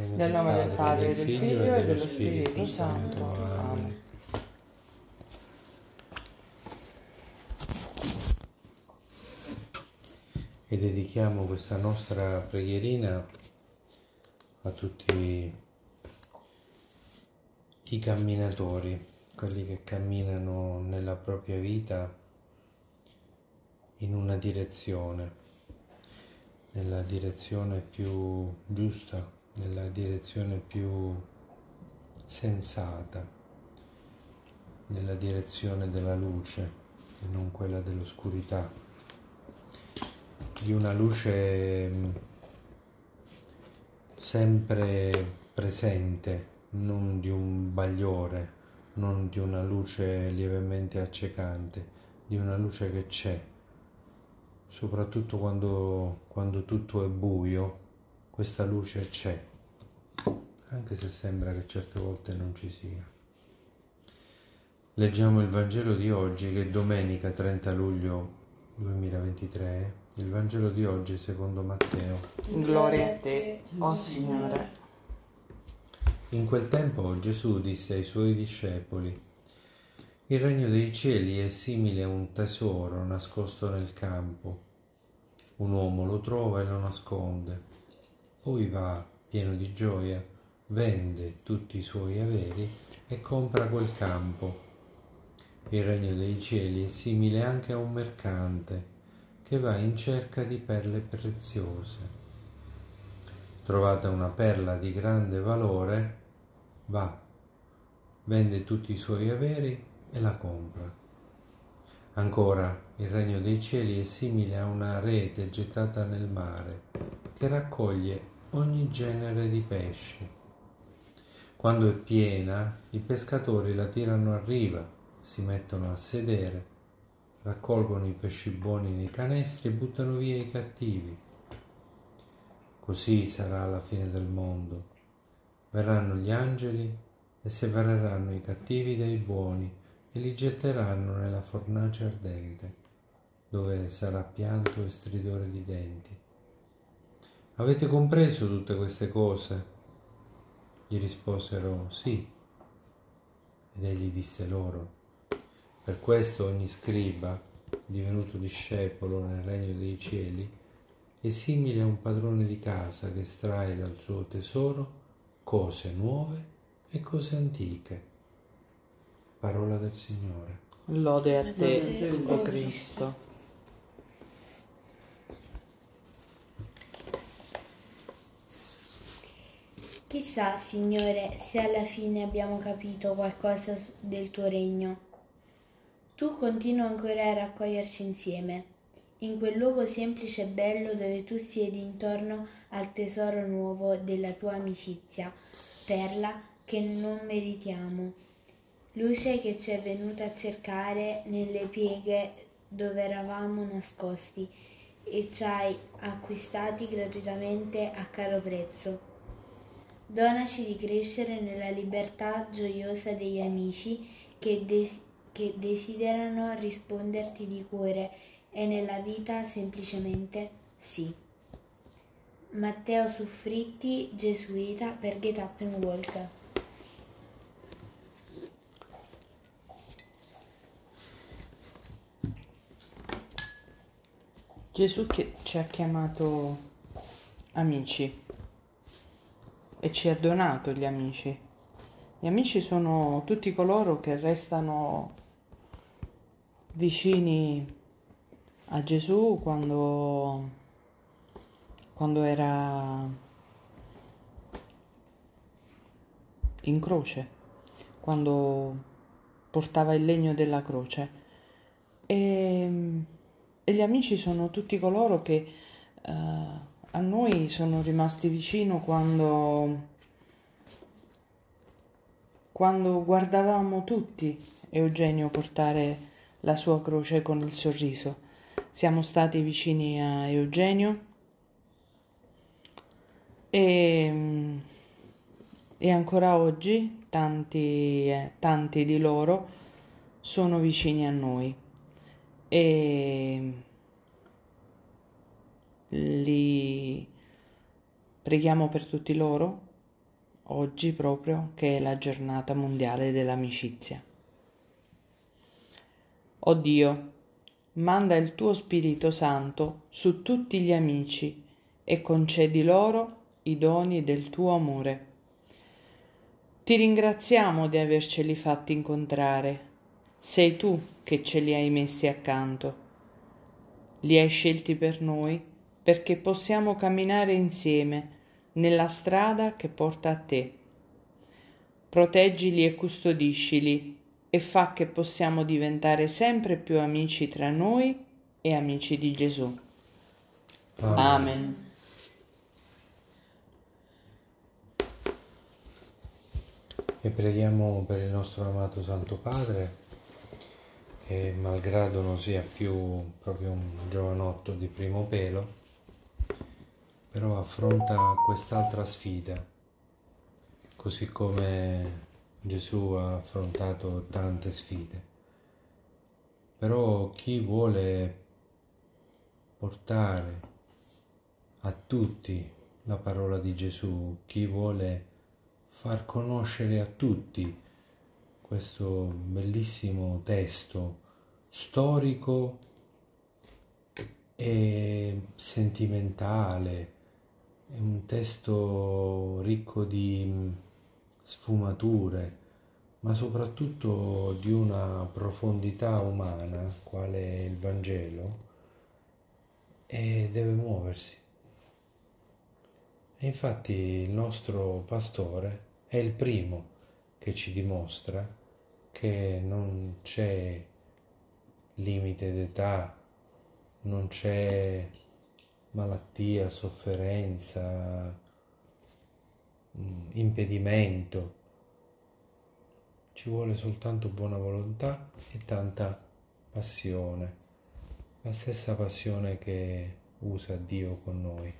Nel nome del Padre, del Figlio e dello Spirito Santo. Amen. E dedichiamo questa nostra preghierina a tutti i camminatori, quelli che camminano nella propria vita in una direzione, nella direzione più giusta, nella direzione più sensata, nella direzione della luce e non quella dell'oscurità, di una luce sempre presente, non di un bagliore, non di una luce lievemente accecante, di una luce che c'è. Soprattutto quando tutto è buio, questa luce c'è, anche se sembra che certe volte non ci sia. Leggiamo il Vangelo di oggi, che è domenica 30 luglio 2023, il Vangelo di oggi secondo Matteo. Gloria a te, o Signore. In quel tempo Gesù disse ai suoi discepoli: il regno dei cieli è simile a un tesoro nascosto nel campo. Un uomo lo trova e lo nasconde. Poi va, pieno di gioia, vende tutti i suoi averi e compra quel campo. Il regno dei cieli è simile anche a un mercante che va in cerca di perle preziose. Trovata una perla di grande valore, va, vende tutti i suoi averi e la compra. Ancora, il regno dei cieli è simile a una rete gettata nel mare che raccoglie ogni genere di pesci. Quando è piena, i pescatori la tirano a riva, si mettono a sedere, raccolgono i pesci buoni nei canestri e buttano via i cattivi. Così sarà alla fine del mondo. Verranno gli angeli e separeranno i cattivi dai buoni e li getteranno nella fornace ardente, dove sarà pianto e stridore di denti. Avete compreso tutte queste cose? Gli risposero sì. Ed egli disse loro: per questo ogni scriba, divenuto discepolo nel regno dei cieli, è simile a un padrone di casa che estrae dal suo tesoro cose nuove e cose antiche. Parola del Signore. Lode a te, o Cristo. Chissà, Signore, se alla fine abbiamo capito qualcosa del tuo regno. Tu continua ancora a raccoglierci insieme, in quel luogo semplice e bello dove tu siedi intorno al tesoro nuovo della tua amicizia, perla che non meritiamo, luce che ci è venuta a cercare nelle pieghe dove eravamo nascosti e ci hai acquistati gratuitamente a caro prezzo. Donaci di crescere nella libertà gioiosa degli amici che desiderano risponderti di cuore e nella vita semplicemente sì. Matteo Suffritti, gesuita per Get Up and Walk. Gesù che ci ha chiamato amici e ci ha donato gli amici. Gli amici sono tutti coloro che restano vicini a Gesù quando era in croce, quando portava il legno della croce. E gli amici sono tutti coloro che a noi sono rimasti vicino quando guardavamo tutti Eugenio portare la sua croce con il sorriso. Siamo stati vicini a Eugenio e ancora oggi tanti di loro sono vicini a noi e li preghiamo per tutti loro oggi proprio, che è la giornata mondiale dell'amicizia. O Dio, manda il tuo Spirito Santo su tutti gli amici e concedi loro i doni del tuo amore. Ti ringraziamo di averceli fatti incontrare. Sei tu che ce li hai messi accanto. Li hai scelti per noi perché possiamo camminare insieme nella strada che porta a te. Proteggili e custodiscili e fa che possiamo diventare sempre più amici tra noi e amici di Gesù. Amen. E preghiamo per il nostro amato Santo Padre, che malgrado non sia più proprio un giovanotto di primo pelo, però affronta quest'altra sfida, così come Gesù ha affrontato tante sfide. Però chi vuole portare a tutti la parola di Gesù, chi vuole far conoscere a tutti questo bellissimo testo storico e sentimentale, è un testo ricco di sfumature, ma soprattutto di una profondità umana, quale è il Vangelo, e deve muoversi. E infatti il nostro pastore è il primo che ci dimostra che non c'è limite d'età, non c'è malattia, sofferenza, impedimento. Ci vuole soltanto buona volontà e tanta passione, la stessa passione che usa Dio con noi.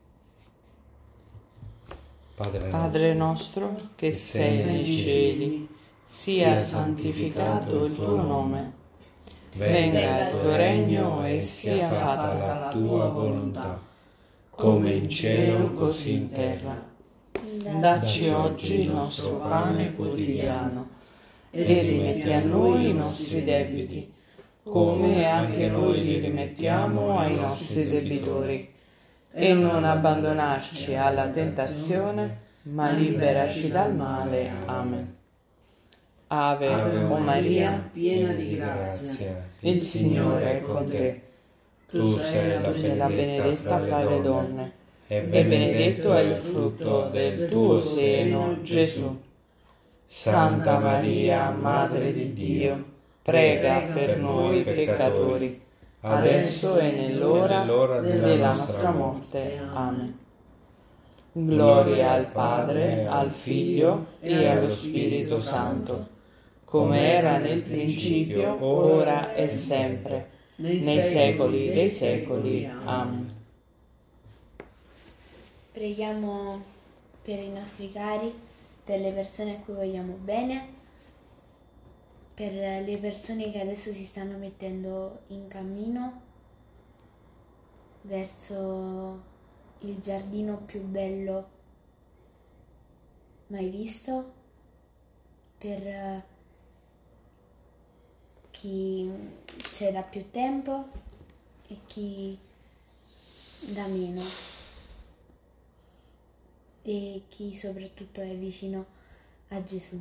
Padre nostro che sei nei cieli, sia santificato il tuo nome. Venga il tuo regno e sia fatta la tua volontà, come in cielo così in terra. Dacci oggi il nostro pane quotidiano e rimetti a noi i nostri debiti, come anche noi li rimettiamo ai nostri debitori. E non abbandonarci alla tentazione, ma liberaci dal male. Amen. Ave, o Maria, piena di grazia, il Signore è con te. Tu sei la benedetta fra le donne, e benedetto è il frutto del tuo seno, Gesù. Santa Maria, Madre di Dio, prega per noi peccatori, adesso e nell'ora della nostra morte. Amen. Gloria al Padre, al Figlio e allo Spirito Santo, come era nel principio, ora e sempre, nei secoli dei secoli. Amen. Preghiamo per i nostri cari, per le persone a cui vogliamo bene, per le persone che adesso si stanno mettendo in cammino verso il giardino più bello mai visto, per chi c'è da più tempo e chi da meno, e chi soprattutto è vicino a Gesù.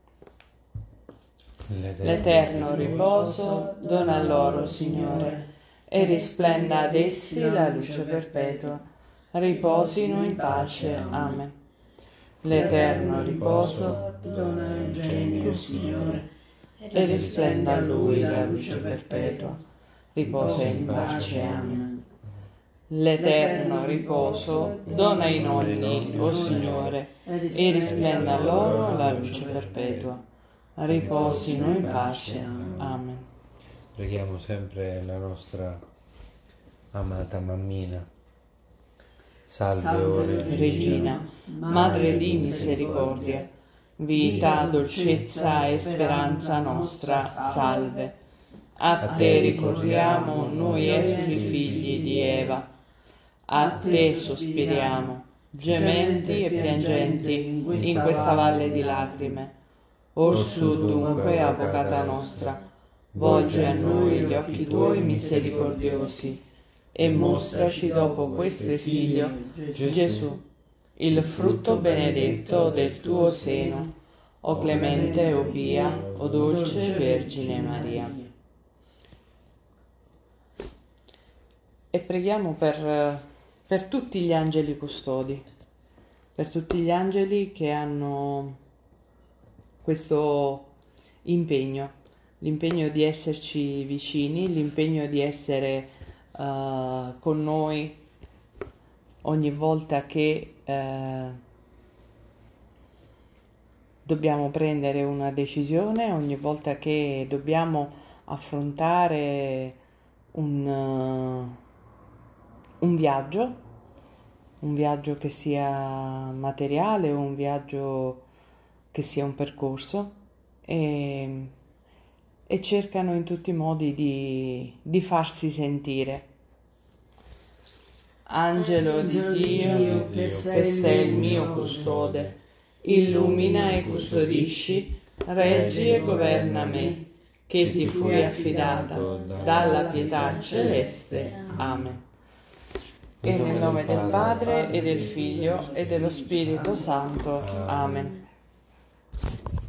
L'eterno riposo dona a loro, Signore, e risplenda ad essi la luce perpetua. Riposino in pace. Amen. L'eterno riposo dona a Eugenio, Signore, e risplenda a lui la luce perpetua. Riposa in pace. Amen. L'eterno riposo dona ai nonni, o Signore, e risplenda a loro la luce perpetua. Riposino in pace. Amen. Preghiamo sempre la nostra amata mammina. Salve, o Regina, Madre di misericordia, vita, dolcezza e speranza nostra, salve. A te ricorriamo noi esuli figli di Eva, a te sospiriamo, gementi e piangenti in questa valle di lacrime. Orsù dunque, avvocata nostra, volge a noi gli occhi tuoi misericordiosi e mostraci dopo questo esilio Gesù, il frutto benedetto del tuo seno, o clemente, o pia, o dolce Vergine Maria. E preghiamo per tutti gli angeli custodi, per tutti gli angeli che hanno questo impegno, l'impegno di esserci vicini, l'impegno di essere con noi ogni volta che dobbiamo prendere una decisione, ogni volta che dobbiamo affrontare un viaggio che sia materiale o un viaggio che sia un percorso, e cercano in tutti i modi di farsi sentire. Angelo di Dio, che sei il mio custode, illumina e custodisci, reggi e governa me, che ti fui affidata dalla pietà celeste. Amen. E nel nome del Padre, e del Figlio, e dello Spirito Santo. Amen.